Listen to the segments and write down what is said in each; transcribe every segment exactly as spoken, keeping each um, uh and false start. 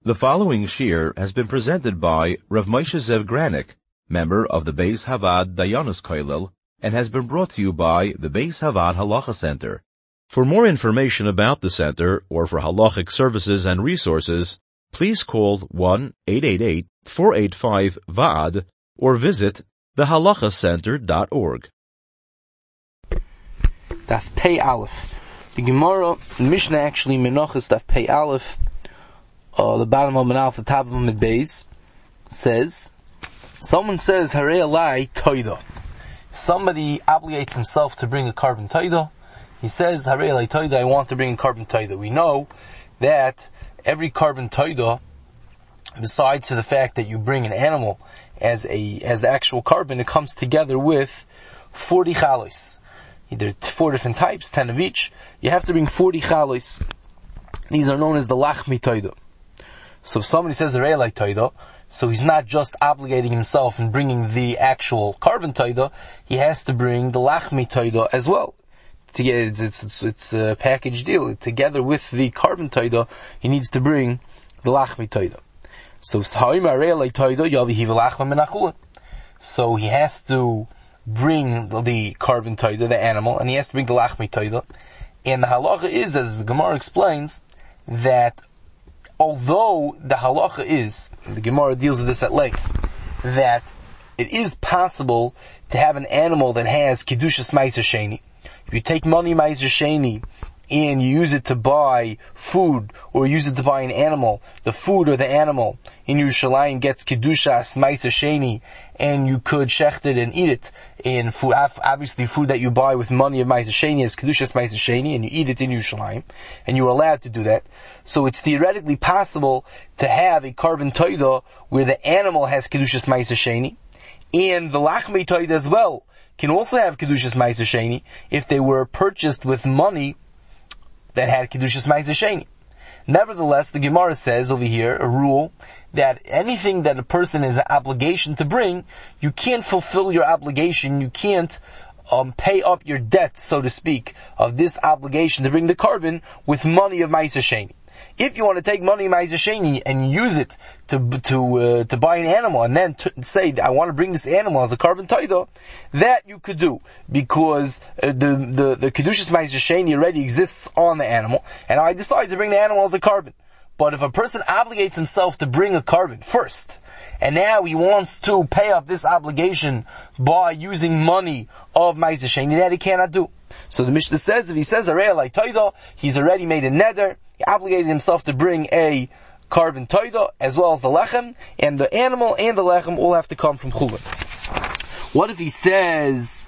The following shir has been presented by Rav Moshe Zev Granik, member of the Beis Havad Dayanos Kollel, and has been brought to you by the Beis Havad Halacha Center. For more information about the center or for halachic services and resources, please call one eight eight eight, four eight five, V A D or visit the halacha center dot org. Daf Pei Aleph. The Gemara, the Mishnah actually, Menachos Daf Pei Aleph, uh, the bottom of an Aleph, the top of Mid Beis, says, someone says, Harei Alai Toida. Somebody obligates himself to bring a carbon Toida. He says, Harei Alai Toida, I want to bring a carbon Toida. We know that every carbon Toida, besides to the fact that you bring an animal as a, as the actual carbon, it comes together with forty chalos. Either four different types, ten of each. You have to bring forty chalos. These are known as the lachmi toida. So if somebody says Harei Alai toida, so he's not just obligating himself and bringing the actual carbon toida, he has to bring the lachmi toida as well. To get, it's, it's, it's, it's a package deal. Together with the carbon toida, he needs to bring the lachmi toida. So So he has to bring the carbon toida, the animal, and he has to bring the lachmi toida. And the halacha is, as the Gemara explains, that although the halacha is, the Gemara deals with this at length, that it is possible to have an animal that has kedushas ma'aser sheni. If you take money ma'aser sheni and you use it to buy food or use it to buy an animal, the food or the animal in Yerushalayim gets kedushas ma'aser sheni, and you could shecht it and eat it. In food, obviously food that you buy with money of ma'aser sheni is kedushas ma'aser sheni, and you eat it in Yerushalayim, and you're allowed to do that. So it's theoretically possible to have a carbon toida where the animal has kedushas ma'aser sheni, and the lachmi toida as well can also have kedushas ma'aser sheni if they were purchased with money that had kedushas ma'aser sheni. Nevertheless, the Gemara says over here a rule that anything that a person has an obligation to bring, you can't fulfill your obligation, you can't um, pay up your debt, so to speak, of this obligation to bring the carbon with money of ma'aser sheni. If you want to take money of ma'aser sheni and use it to to uh, to buy an animal and then to say, I want to bring this animal as a carbon toida, that you could do, because uh, the the the kedushas ma'aser sheni already exists on the animal, and I decided to bring the animal as a carbon. But if a person obligates himself to bring a carbon first, and now he wants to pay up this obligation by using money of ma'aser sheni, that he cannot do. So the Mishnah says, if he says Harei Alai toida, he's already made a neder, he obligated himself to bring a carbon toida, as well as the lechem, and the animal and the lechem all have to come from chulin. What if he says,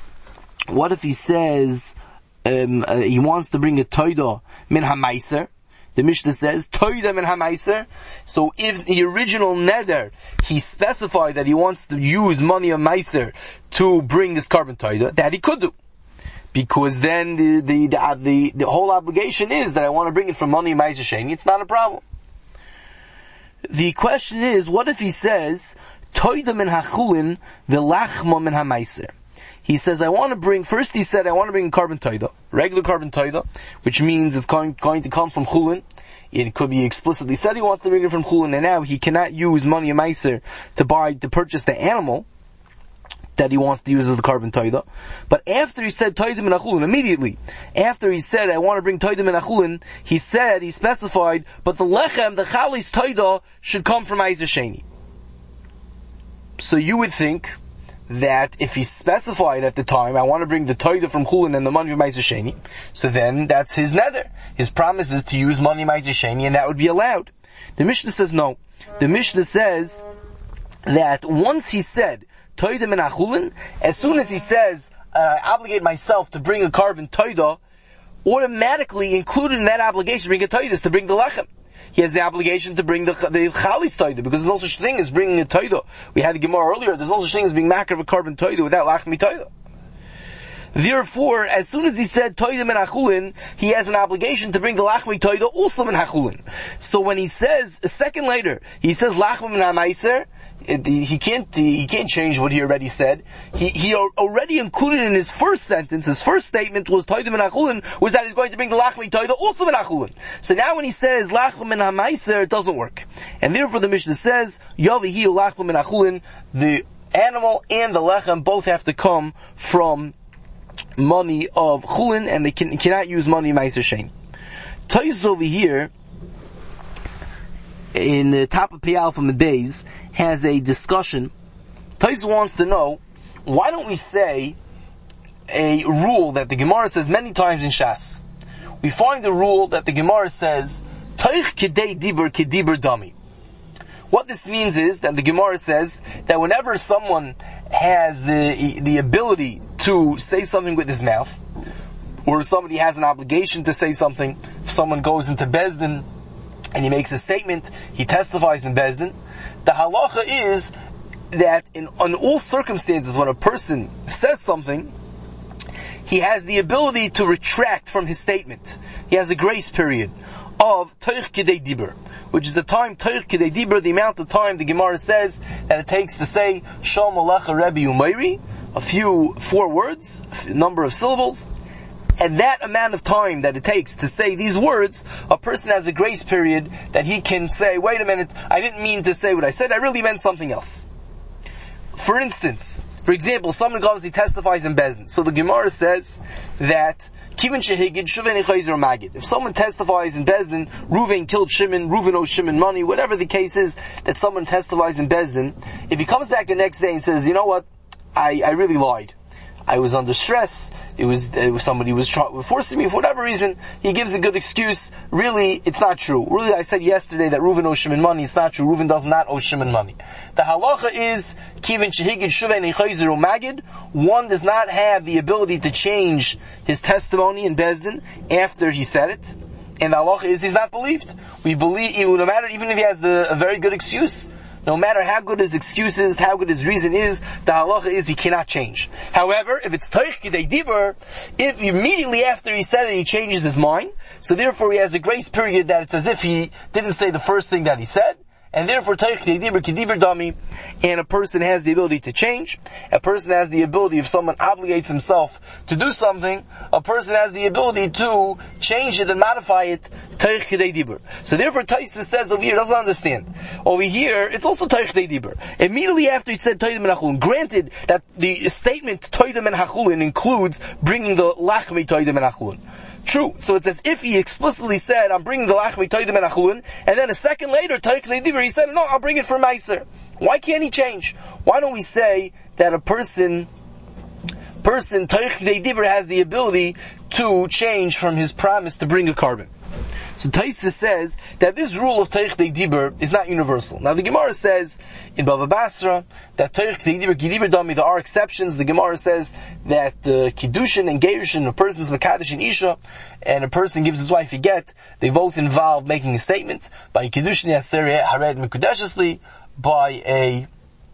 what if he says, um, uh, he wants to bring a toida min ha-maiser? The Mishnah says, toida min ha-maiser. So if the original neder, he specified that he wants to use money of maiser to bring this carbon toida, that he could do. Because then the, the, the, the, the whole obligation is that I want to bring it from money of ma'aser sheni, it's not a problem. The question is, what if he says, toida min ha-chulin v'lachma min ha-maiser? He says, I want to bring, first he said, I want to bring carbon toida, regular carbon toida, which means it's going, going to come from chulin. It could be explicitly said he wants to bring it from chulin, and now he cannot use money of ma'aser to buy, to purchase the animal that he wants to use as the carbon toida. But after he said toida min ha-chulin, immediately, after he said, I want to bring toida min ha-chulin, he said, he specified, but the lechem, the chalis toida, should come from ma'aser sheni. So you would think that if he specified at the time, I want to bring the toida from chulin and the money of ma'aser sheni, so then that's his neder. His promise is to use money of ma'aser sheni, and that would be allowed. The Mishnah says no. The Mishnah says that once he said toida min ha-chulin, as soon as he says, uh, I obligate myself to bring a carbon toida, automatically included in that obligation to bring a toida is to bring the lechem. He has the obligation to bring the, the chalis toida, because there's no such thing as bringing a toida. We had a Gemara earlier, there's no such thing as being makar of a carbon toida without lachmi toida. Therefore, as soon as he said Toida min hachulin, he has an obligation to bring the lachmi Toida also min hachulin. So when he says, a second later, he says lachmi min hamaiser, he can't, he can't change what he already said. He, he already included in his first sentence, his first statement was Toida min hachulin, was that he's going to bring the lachmi Toida also min hachulin. So now when he says lachmi min hamaiser, it doesn't work. And therefore the Mishnah says, Yavihi lachmi min hachulin, the animal and the lechem both have to come from money of chulin, and they can, cannot use money meiser shein. Tais over here, in the top of Peyal from the days, has a discussion. Tais wants to know, why don't we say a rule that the Gemara says many times in Shas? We find a rule that the Gemara says, Taich kedei dibur kedibur dami. What this means is that the Gemara says that whenever someone has the the ability to say something with his mouth, or somebody has an obligation to say something, if someone goes into Beis Din and he makes a statement, he testifies in Beis Din, the halacha is that in, in all circumstances when a person says something, he has the ability to retract from his statement. He has a grace period of Toich Kedei Dibur, which is a time, Toich Kedei Dibur, the amount of time the Gemara says that it takes to say Shalom Alecha Rebbe Umayri, a few, four words, a number of syllables, and that amount of time that it takes to say these words, a person has a grace period that he can say, wait a minute, I didn't mean to say what I said, I really meant something else. For instance, for example, someone comes, he testifies in Beis Din. So the Gemara says that if someone testifies in Beis Din, Reuven killed Shimon, Reuven owes Shimon money, whatever the case is that someone testifies in Beis Din, if he comes back the next day and says, you know what, I, I really lied. I was under stress. It was, it was somebody was trying, forcing me for whatever reason. He gives a good excuse. Really, it's not true. Really, I said yesterday that Reuven owes Shimon money. It's not true. Reuven does not owe Shimon money. The halacha is kivin shehigid shuven echayzer magid. One does not have the ability to change his testimony in Beis Din after he said it. And the halacha is he's not believed. We believe, no matter, even if he has the, a very good excuse, no matter how good his excuse is, how good his reason is, the halacha is he cannot change. However, if it's Toich Kedei Dibur, if immediately after he said it he changes his mind, so therefore he has a grace period that it's as if he didn't say the first thing that he said, and therefore Toich Kedei Dibur Kedibur Dami, and a person has the ability to change. A person has the ability, if someone obligates himself to do something, a person has the ability to change it and modify it, Toich Kedei Dibur. So therefore Taisa says over here, doesn't understand. Over here, it's also Toich Kedei Dibur. Immediately after he said Toida min hachulin, granted that the statement Toida min hachulin includes bringing the lachmi Toida min hachulin. True. So it's as if he explicitly said, I'm bringing the lachmi Toida min hachulin, and then a second later, Toich Kedei Dibur, he said, no, I'll bring it for Meiser. Why can't he change? Why don't we say that a person, person, Toich Kedei Dibur has the ability to change from his promise to bring a carbon? So Taisa says that this rule of Toich Kedei Dibur is not universal. Now the Gemara says in Bava Basra that Toich Kedei Dibur, Kedibur Dami, there are exceptions. The Gemara says that uh, Kiddushin and Gerushin, a person's Mekadosh and Isha, and a person gives his wife a get, they both involve making a statement. By Kiddushin Yaser Hared Mekudeshesli, by a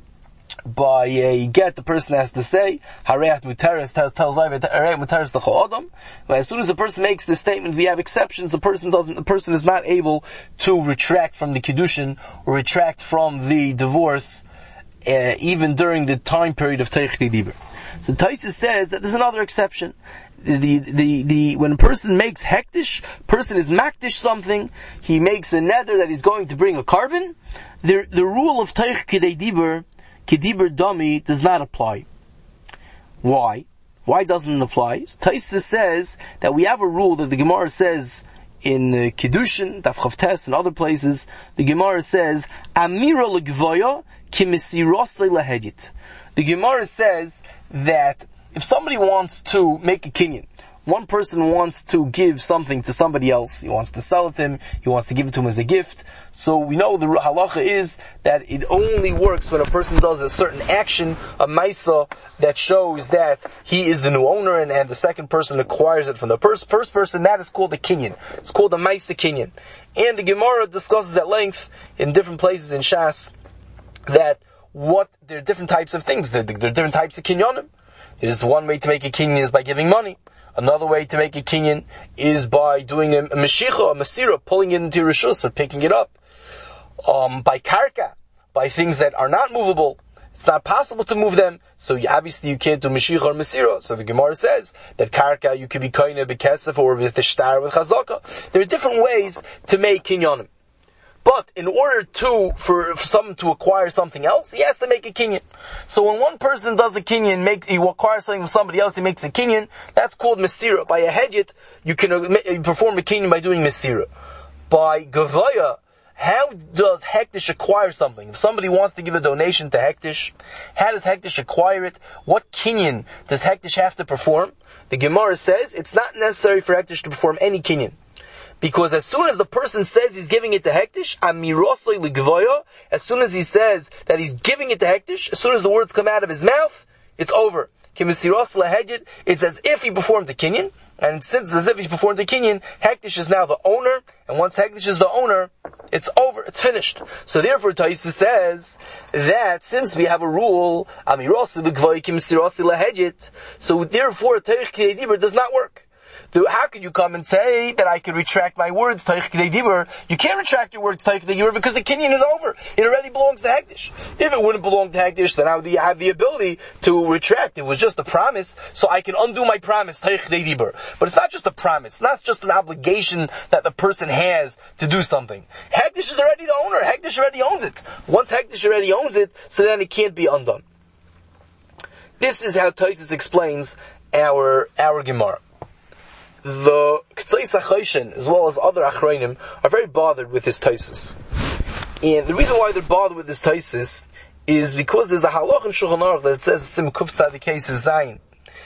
by a get, the person has to say, Hareat Muteres tells Hareat Muteres the Chol As soon as the person makes this statement, we have exceptions. The person doesn't, the person is not able to retract from the Kiddushin or retract from the divorce, uh, even during the time period of Toich Kedei Dibur. So Taisa says that there's another exception. The, the, the, the, when a person makes hektish, person is makdish something, he makes a nether that he's going to bring a carbon, the, the rule of Toich Kedei Dibur, Kedibur Dami, does not apply. Why? Why doesn't it apply? Taisa says that we have a rule that the Gemara says in uh, Kiddushin, Daf Chavtes, and other places, the Gemara says, Amira l'gvoya kimisirosei lahedit. The Gemara says that if somebody wants to make a kinyan, one person wants to give something to somebody else, he wants to sell it to him, he wants to give it to him as a gift, so we know the halacha is that it only works when a person does a certain action, a maisa, that shows that he is the new owner, and, and the second person acquires it from the first, first person. That is called a kinyan. It's called a maisa kinyan. And the Gemara discusses at length in different places in Shas that what there are different types of things. There, there are different types of kinyanim. There's one way to make a kinyan is by giving money. Another way to make a kinyan is by doing a, a meshicha, a masira, pulling it into rishus or picking it up. Um, by karka, by things that are not movable. It's not possible to move them, so you, obviously you can't do meshicha or masira. So the Gemara says that karka you could be koine bekesef or with the shtar with chazaka. There are different ways to make kinyanim. But in order to, for, for someone to acquire something else, he has to make a kinyan. So when one person does a kinyan, make, he acquires something from somebody else, he makes a kinyan, that's called mesira. By a hedjit, you can uh, perform a kinyan by doing mesira. By gavaya, how does Hektish acquire something? If somebody wants to give a donation to Hektish, how does Hektish acquire it? What kinyan does Hektish have to perform? The Gemara says it's not necessary for Hektish to perform any kinyan. Because as soon as the person says he's giving it to Hektish, amirosli l'gvoya, as soon as he says that he's giving it to Hektish, as soon as the words come out of his mouth, it's over. Kimisiros lahedjit, it's as if he performed the kinyan, and since it's as if he performed the kinyan, Hektish is now the owner, and once Hektish is the owner, it's over, it's finished. So therefore, Taisa says that since we have a rule, amirosli l'gvoya kimisiros lahedjit, so therefore, Teich K'dei Dibur does not work. How could you come and say that I could retract my words, Teich K'dei Dibur? You can't retract your words, Teich K'dei Dibur, because the kinyan is over. It already belongs to Hektish. If it wouldn't belong to Hektish, then I would have the ability to retract. It was just a promise, so I can undo my promise, Teich K'dei Dibur. But it's not just a promise. It's not just an obligation that the person has to do something. Hektish is already the owner. Hektish already owns it. Once Hektish already owns it, so then it can't be undone. This is how Tosfos explains our, our Gemara. The K'tzais HaChoshen, as well as other Achronim, are very bothered with this Tosfos. And the reason why they're bothered with this Tosfos is because there's a halach in Shulchan Aruch that it says, Sim Kuf Tzadikei Siv Zayin,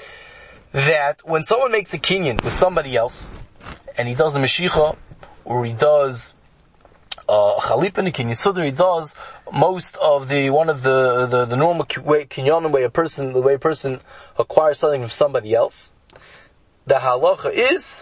that when someone makes a kinyan with somebody else, and he does a Meshicha, or he does uh, a Chalip in a kinyan, so that he does most of the, one of the, the, the normal way, kinyanim way a person, the way a person acquires something from somebody else, the halacha is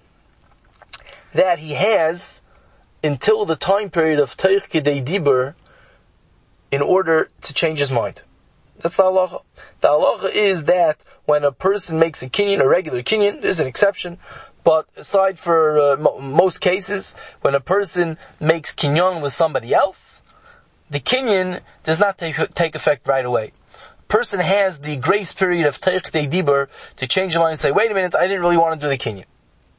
that he has until the time period of Teich K'dei Dibur in order to change his mind. That's the halacha. The halacha is that when a person makes a kinyan, a regular kinyan, there's an exception, but aside for uh, mo- most cases, when a person makes kinyan with somebody else, the kinyan does not take, take effect right away. Person has the grace period of Teich K'dei Dibur to change their mind and say, wait a minute, I didn't really want to do the kinyan.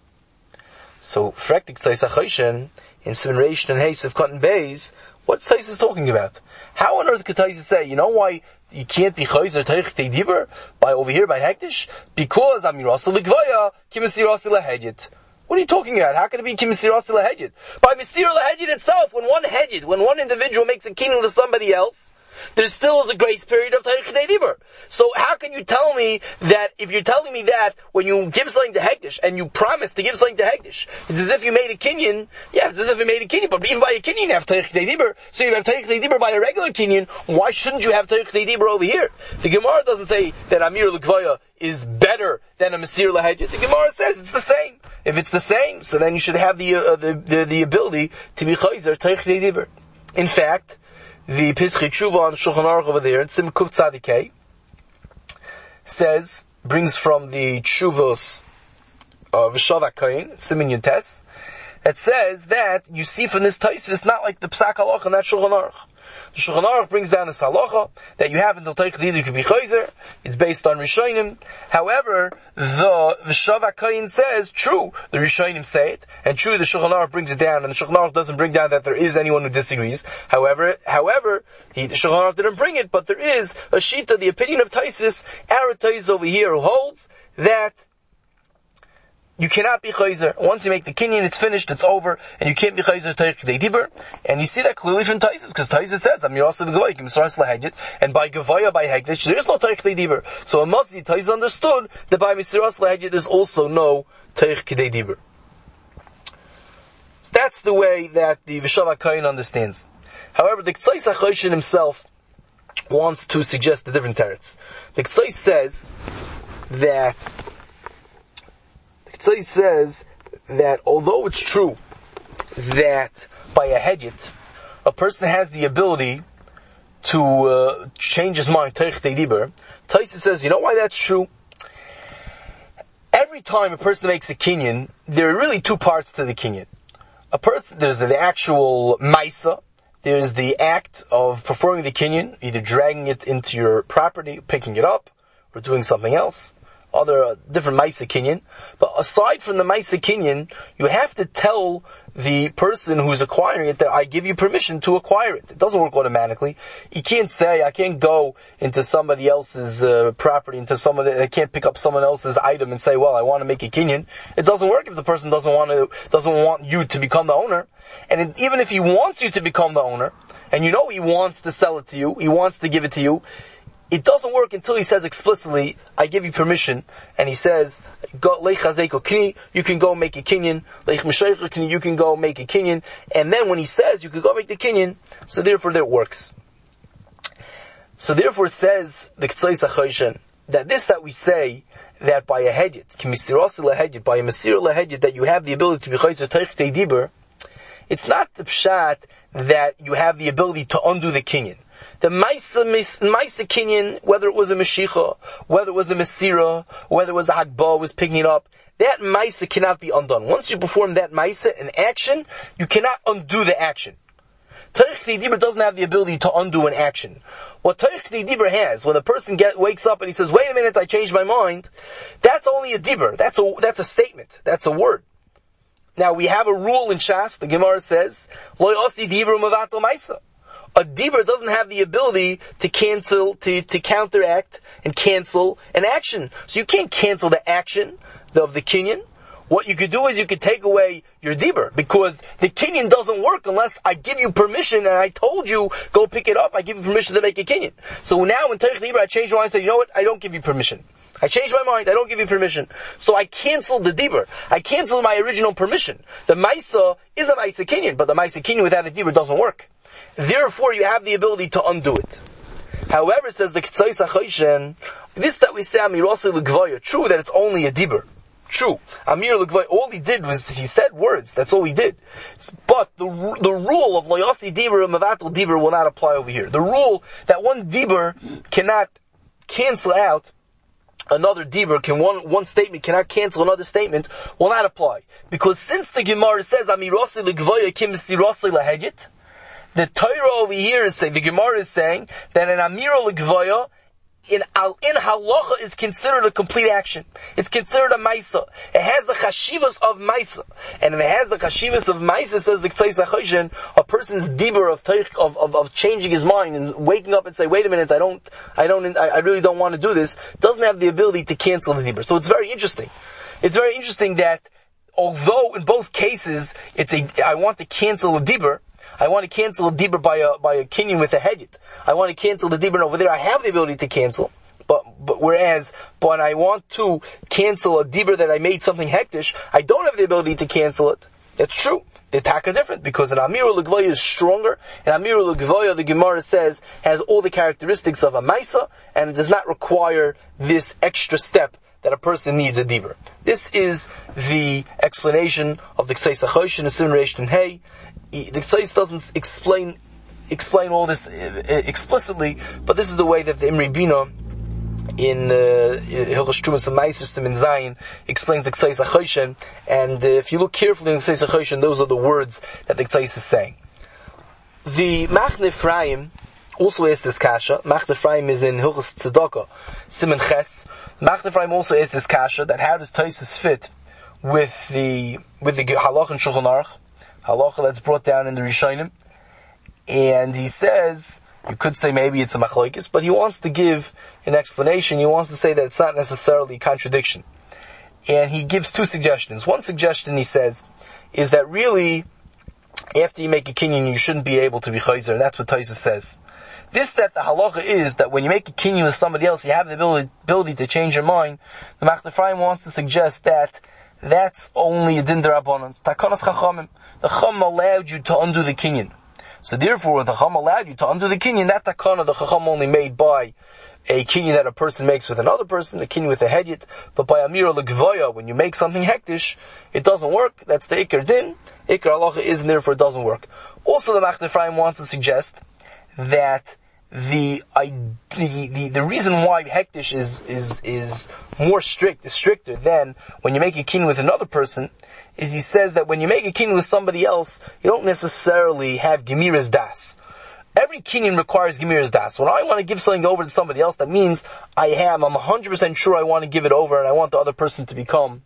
So, Frektik Tzais HaChoshen, in Siman Reish and Hayes of Cotton Bays, what's Tosfos talking about? How on earth could Tosfos say, you know why you can't be Chayzer Teich K'dei Dibur by over here by Hektish? Because Amirasa L'Gvaya, Kimisirasa L'Hedjit. What are you talking about? How can it be Kimisirasa L'Hedjit? By Misir L'Hedjit itself, when one Hedjit, when one individual makes a kinyan with somebody else, there still is a grace period of Teich K'dei Dibur. So how can you tell me that, if you're telling me that when you give something to Hektish, and you promise to give something to Hektish, it's as if you made a kinyan, yeah, it's as if you made a kinyan, but even by a kinyan you have Teich K'dei Dibur, so you have Teich K'dei Dibur by a regular kinyan, why shouldn't you have Teich K'dei Dibur over here? The Gemara doesn't say that Amir L'Gvaya is better than a Masir L'Hedjit. The Gemara says it's the same. If it's the same, so then you should have the, uh, the, the, the ability to be Chayzer Teich K'dei Dibur. In fact, the Pischei Tshuva on Shulchan Aruch over there, in Sim Kuf Tzadikei, says, brings from the Tshuvos of V'Shav HaKohen, Siman Yutes, that says that you see from this Tosfos, it's not like the Psak Halacha in that Shulchan Aruch. The Shulchan Aruch brings down this halacha that you have until Teich K'dei Dibur could be Chayzer. It's based on Rishonim. However, the V'Shav HaKohen says, true, the Rishonim say it, and true, the Shulchan Aruch brings it down, and the Shulchan Aruch doesn't bring down that there is anyone who disagrees. However, however, he, the Shulchan Aruch didn't bring it, but there is a shita, the opinion of Tosfos, our Tosfos over here, who holds that you cannot be chayzer. Once you make the kinyan, it's finished, it's over, and you can't be chayzer Teich K'dei Dibur. And you see that clearly from Tosfos, because Tosfos says, "Amir also the Gavoya, Kimsaras L'Hedjit," and by Gavoya by Hektish, there is no Teich K'dei Dibur. So it must be Tosfos understood that by Misaras L'Hedjit, there's also no Teich K'dei Dibur. So that's the way that the V'Shav HaKohen understands. However, the K'tzais HaChoshen himself wants to suggest a different teretz. The K'tzais says that So he says that although it's true that by a hedjit, a person has the ability to uh, change his mind, Teich Diber, Taisa says, you know why that's true? Every time a person makes a kinyan, there are really two parts to the kinyan. A person, there's the actual maisa, there's the act of performing the kinyan, either dragging it into your property, picking it up, or doing something else. Other uh, different Maisa Kinyan. But aside from the Maisa Kinyan, you have to tell the person who's acquiring it that I give you permission to acquire it. It doesn't work automatically. You can't say, I can't go into somebody else's uh, property, into someone, I can't pick up someone else's item and say, well, I want to make a Kinyan. It doesn't work if the person doesn't want to, doesn't want you to become the owner. And it, even if he wants you to become the owner, and you know he wants to sell it to you, he wants to give it to you, it doesn't work until he says explicitly, I give you permission, and he says, go, you can go make a kinyan, you can go make a kinyan, and then when he says you can go make the kinyan, so therefore that works. So therefore it says, the K'tzais HaChoshen, that this that we say, that by a hedyet, by a mesir lehedyet, that you have the ability to be chayzer teich diber, it's not the pshat that you have the ability to undo the kinyan. The Maisa, Maisa Kinyan, whether it was a Meshicha, whether it was a Mesira, whether it was a Hagbah, was picking it up, that Maisa cannot be undone. Once you perform that Maisa in action, you cannot undo the action. Teich Dibur doesn't have the ability to undo an action. What Teich Dibur has, when a person get, wakes up and he says, wait a minute, I changed my mind, that's only a Dibur. That's a, that's a statement. That's a word. Now we have a rule in Shas, the Gemara says, Lo yosi Dibur mavato Maisa. A Dibur doesn't have the ability to cancel, to, to counteract and cancel an action. So you can't cancel the action of the kinyan. What you could do is you could take away your Dibur, because the kinyan doesn't work unless I give you permission and I told you, go pick it up, I give you permission to make a kinyan. So now in Teich Dibur I changed my mind and said, you know what, I don't give you permission. I changed my mind, I don't give you permission. So I canceled the Dibur. I canceled my original permission. The Maisa is a Maisa kinyan, but the Maisa kinyan without a Dibur doesn't work. Therefore, you have the ability to undo it. However, says the K'tzais HaChoshen, this that we say Amir Osei L'Gvoya, true that it's only a Dibur. True. Amir L'Gvoya, all he did was, he said words, that's all he did. But the the rule of Lo Yosi Dibur and Mavatal Dibur will not apply over here. The rule that one Dibur cannot cancel out another Dibur, can one, one statement cannot cancel another statement, will not apply. Because since the Gemara says Amir Osei L'Gvoya Kim Mesir Osei L'Hedyet, the Torah over here is saying, the Gemara is saying, that an Amira L'Gvoya, in, in Halacha is considered a complete action. It's considered a Maisa. It has the Chashivas of Maisa. And if it has the Chashivas of Maisa, says the K'tzais HaChoshen, a person's Dibur of, of, of, of changing his mind and waking up and say, wait a minute, I don't, I don't, I really don't want to do this, doesn't have the ability to cancel the Dibur. So it's very interesting. It's very interesting that, although in both cases, it's a, I want to cancel a Dibur, I want to cancel a Dibur by a, by a kinyan with a hedyet. I want to cancel the Dibur over there. I have the ability to cancel. But, but whereas, when I want to cancel a Dibur that I made something hektish, I don't have the ability to cancel it. That's true. The attack are different, because an Amir L'Gvoya is stronger, and Amir L'Gvoya, the Gemara says, has all the characteristics of a Maisa, and it does not require this extra step that a person needs a Dibur. This is the explanation of the K'tzais HaChoshen, the Simon Reish and Hey. The K'tzais doesn't explain explain all this explicitly, but this is the way that the Imri Bina in Hilchos Trumas and Meiser Simin Zayin explains the K'tzais HaChoshen, and uh, if you look carefully in the K'tzais HaChoshen, those are the words that the K'tzais is saying. The Machne Ephraim also asked this kasha. Machne Ephraim is in Hilchos Tzedakah, Simin Ches. Machne Ephraim also asked this kasha, that how does Taisus fit with the with the Halach and Shulchan Aruch, Halacha that's brought down in the Rishonim, and he says, you could say maybe it's a machlokes, but he wants to give an explanation. He wants to say that it's not necessarily a contradiction. And he gives two suggestions. One suggestion, he says, is that really, after you make a kinyan, you shouldn't be able to be chayzer, and that's what Taisa says. This, that the halacha is, that when you make a kinyan with somebody else, you have the ability, ability to change your mind. The Machne Ephraim wants to suggest that that's only a din d'Rabbanan. Takanas chachamim. The Chacham allowed you to undo the kinyan. So therefore, the Chacham allowed you to undo the kinyan. That takana, the Chacham only made by a kinyan that a person makes with another person, a kinyan with a hedyet. But by Amira L'Gvoya, when you make something hektish, it doesn't work. That's the Iker din. Iker halacha is, and therefore it doesn't work. Also, the Machne Ephraim wants to suggest that the, I, the, the, the reason why hektish is, is, is more strict, is stricter than when you make a kinyan with another person, is he says that when you make a kinyan with somebody else, you don't necessarily have gemiras das. Every kinyan requires gemiras das. When I want to give something over to somebody else, that means I have, I'm one hundred percent sure I want to give it over and I want the other person to become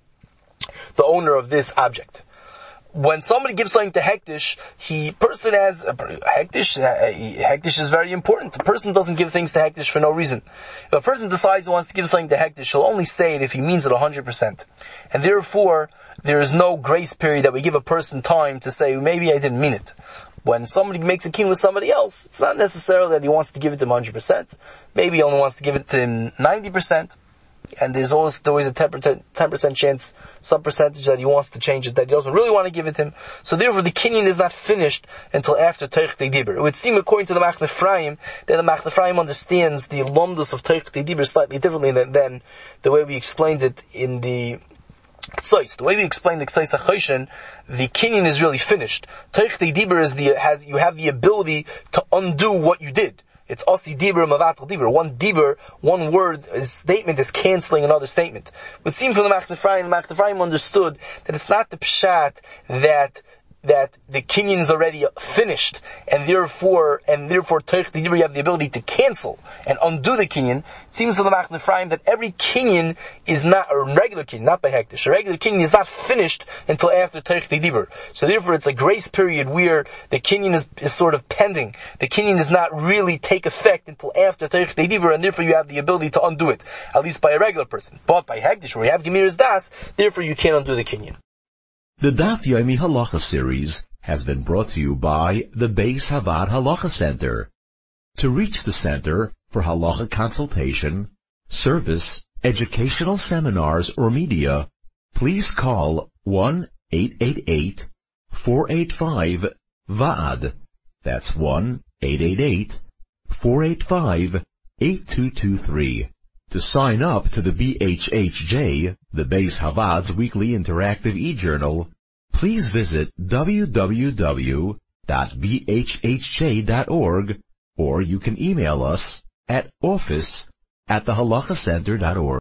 the owner of this object. When somebody gives something to hektish, he person has hektish. Hektish is very important. A person doesn't give things to hektish for no reason. If a person decides he wants to give something to hektish, he'll only say it if he means it one hundred percent. And therefore, there is no grace period that we give a person time to say maybe I didn't mean it. When somebody makes a kinyan with somebody else, it's not necessarily that he wants to give it to him one hundred percent. Maybe he only wants to give it to him ninety percent. And there's always, always a ten percent chance, some percentage that he wants to change it, that he doesn't really want to give it to him. So therefore the kinyan is not finished until after Teich Dibur. It would seem, according to the Machne Ephraim, that the Machne Ephraim understands the lomdus of Teich Dibur slightly differently than, than the way we explained it in the K'tzos. The way we explained the K'tzos HaChoshen, the kinyan is really finished. Teich Dibur is the, has, you have the ability to undo what you did. It's asi dibur mavatal dibur. One dibur, one word, a statement is canceling another statement. It would seem from the Machne Ephraim, the Machne Ephraim understood that it's not the pshat that that the kinyan is already finished, and therefore, and therefore, Teich Dibur, you have the ability to cancel and undo the kinyan. It seems to the Machne Ephraim that every kinyan is not, a regular kinyan, not by hektish, a regular kinyan is not finished until after Teich Dibur. So therefore, it's a grace period where the kinyan is, is sort of pending. The kinyan does not really take effect until after Teich Dibur, and therefore you have the ability to undo it, at least by a regular person. But by hektish, where you have gemiras das, therefore you can't undo the kinyan. The Daf Yomi Halacha series has been brought to you by the Beis Havad Halacha Center. To reach the center for halacha consultation, service, educational seminars, or media, please call one eight eight eight, four eight five, V A D. That's one eight eight eight, four eight five, eight two two three. To sign up to the B H H J, the Beis Havad's weekly interactive e-journal, please visit w w w dot b h h j dot org, or you can email us at office at the halacha center dot org.